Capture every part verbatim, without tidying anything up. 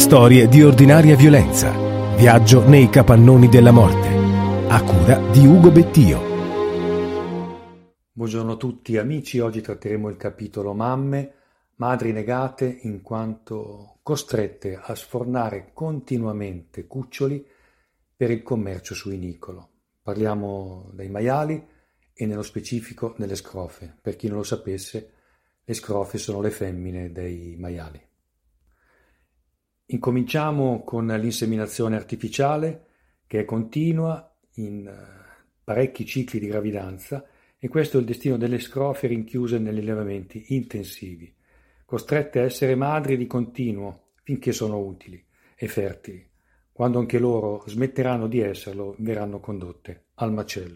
Storie di ordinaria violenza. Viaggio nei capannoni della morte. A cura di Ugo Bettio. Buongiorno a tutti amici, oggi tratteremo il capitolo Mamme, madri negate in quanto costrette a sfornare continuamente cuccioli per il commercio suinicolo. Parliamo dei maiali e nello specifico delle scrofe. Per chi non lo sapesse, le scrofe sono le femmine dei maiali. Incominciamo con l'inseminazione artificiale, che è continua in parecchi cicli di gravidanza, e questo è il destino delle scrofe rinchiuse negli allevamenti intensivi, costrette a essere madri di continuo finché sono utili e fertili. Quando anche loro smetteranno di esserlo, verranno condotte al macello.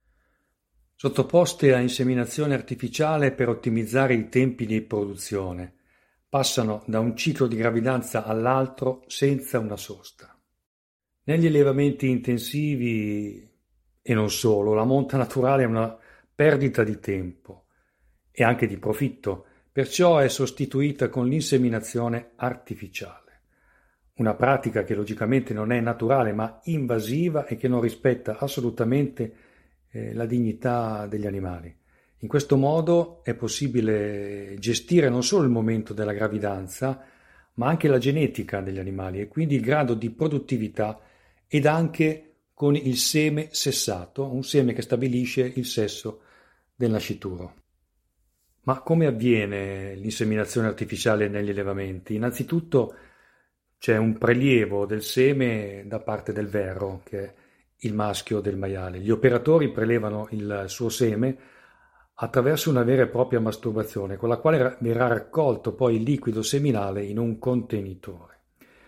Sottoposte a inseminazione artificiale per ottimizzare i tempi di produzione, passano da un ciclo di gravidanza all'altro senza una sosta. Negli allevamenti intensivi, e non solo, la monta naturale è una perdita di tempo e anche di profitto, perciò è sostituita con l'inseminazione artificiale, una pratica che logicamente non è naturale ma invasiva e che non rispetta assolutamente eh, la dignità degli animali. In questo modo è possibile gestire non solo il momento della gravidanza, ma anche la genetica degli animali e quindi il grado di produttività, ed anche con il seme sessato, un seme che stabilisce il sesso del nascituro. Ma come avviene l'inseminazione artificiale negli allevamenti? Innanzitutto c'è un prelievo del seme da parte del verro, che è il maschio del maiale. Gli operatori prelevano il suo seme attraverso una vera e propria masturbazione, con la quale verrà raccolto poi il liquido seminale in un contenitore.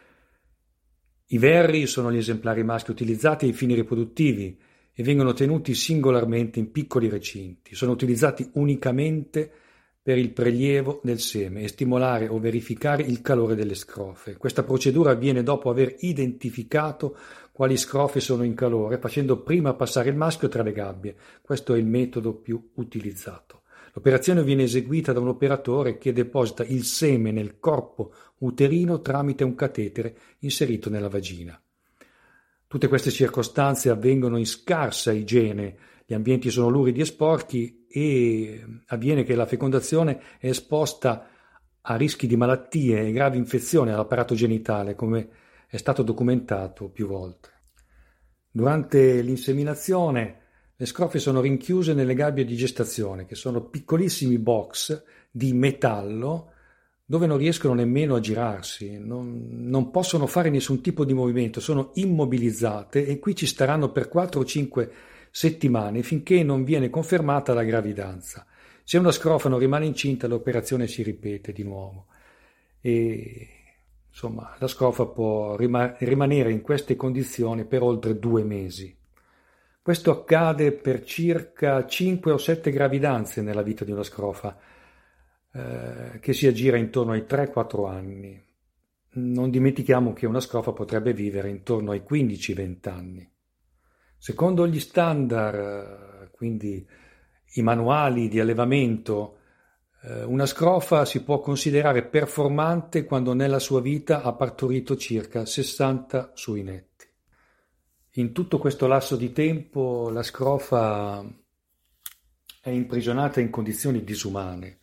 I verri sono gli esemplari maschi utilizzati ai fini riproduttivi e vengono tenuti singolarmente in piccoli recinti. Sono utilizzati unicamente per il prelievo del seme e stimolare o verificare il calore delle scrofe. Questa procedura avviene dopo aver identificato quali scrofe sono in calore, facendo prima passare il maschio tra le gabbie. Questo è il metodo più utilizzato. L'operazione viene eseguita da un operatore che deposita il seme nel corpo uterino tramite un catetere inserito nella vagina. Tutte queste circostanze avvengono in scarsa igiene, gli ambienti sono luridi e sporchi e avviene che la fecondazione è esposta a rischi di malattie e gravi infezioni all'apparato genitale, come è stato documentato più volte. Durante l'inseminazione le scrofe sono rinchiuse nelle gabbie di gestazione, che sono piccolissimi box di metallo dove non riescono nemmeno a girarsi, non, non possono fare nessun tipo di movimento, sono immobilizzate e qui ci staranno per quattro o cinque settimane finché non viene confermata la gravidanza. Se una scrofa non rimane incinta, l'operazione si ripete di nuovo e insomma la scrofa può rima- rimanere in queste condizioni per oltre due mesi. Questo accade per circa cinque o sette gravidanze nella vita di una scrofa, eh, che si aggira intorno ai tre quattro anni. Non dimentichiamo che una scrofa potrebbe vivere intorno ai quindici venti anni. Secondo gli standard, quindi i manuali di allevamento, una scrofa si può considerare performante quando nella sua vita ha partorito circa sessanta sui netti. In tutto questo lasso di tempo la scrofa è imprigionata in condizioni disumane.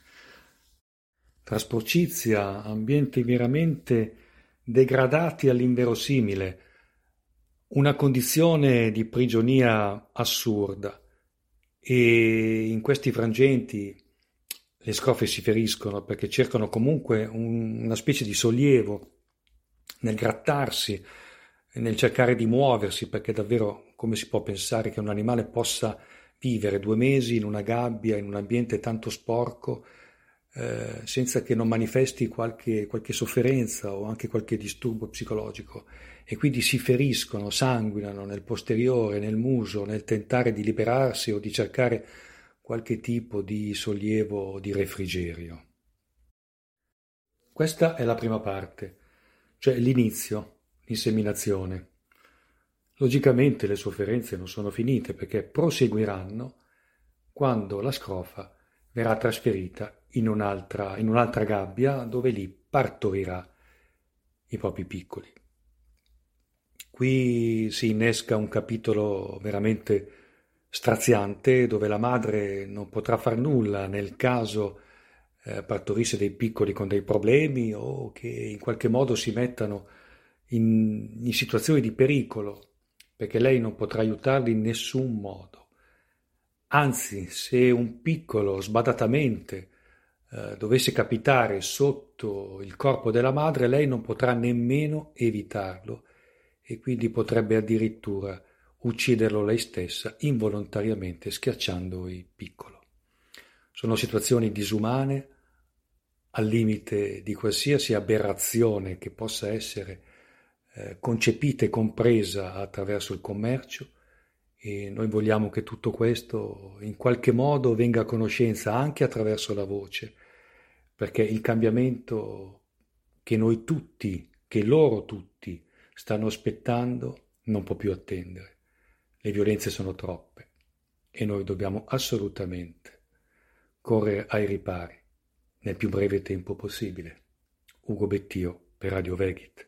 Tra sporcizia, ambienti veramente degradati all'inverosimile, una condizione di prigionia assurda, e in questi frangenti le scrofe si feriscono perché cercano comunque un, una specie di sollievo nel grattarsi, nel cercare di muoversi, perché davvero come si può pensare che un animale possa vivere due mesi in una gabbia, in un ambiente tanto sporco, eh, senza che non manifesti qualche, qualche sofferenza o anche qualche disturbo psicologico, e quindi si feriscono, sanguinano nel posteriore, nel muso, nel tentare di liberarsi o di cercare qualche tipo di sollievo o di refrigerio. Questa è la prima parte, cioè l'inizio, l'inseminazione. Logicamente le sofferenze non sono finite perché proseguiranno quando la scrofa verrà trasferita in un'altra, in un'altra gabbia dove lì partorirà i propri piccoli. Qui si innesca un capitolo veramente straziante, dove la madre non potrà far nulla nel caso eh, partorisse dei piccoli con dei problemi o che in qualche modo si mettano in, in situazioni di pericolo, perché lei non potrà aiutarli in nessun modo. Anzi, se un piccolo sbadatamente eh, dovesse capitare sotto il corpo della madre, lei non potrà nemmeno evitarlo e quindi potrebbe addirittura ucciderlo lei stessa involontariamente schiacciando il piccolo. Sono situazioni disumane, al limite di qualsiasi aberrazione che possa essere eh, concepita e compresa attraverso il commercio, e noi vogliamo che tutto questo in qualche modo venga a conoscenza anche attraverso la voce, perché il cambiamento che noi tutti, che loro tutti stanno aspettando non può più attendere. Le violenze sono troppe e noi dobbiamo assolutamente correre ai ripari nel più breve tempo possibile. Ugo Bettio per Radio Vegit.